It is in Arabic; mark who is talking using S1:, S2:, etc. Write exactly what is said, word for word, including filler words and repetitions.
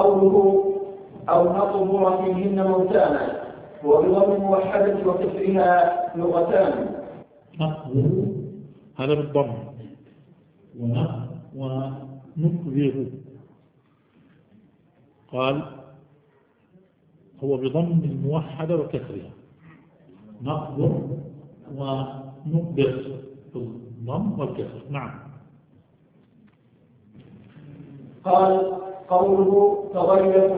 S1: قوله أو نقبر فيهن موتانا، وبضم الموحدة وكسرها لغتان.
S2: نقبر هذا بالضم، ونقبر قال هو بضم الموحدة وكسرها، نقبر ونقبر بالضم والكسر. نعم.
S1: قال قوله تغير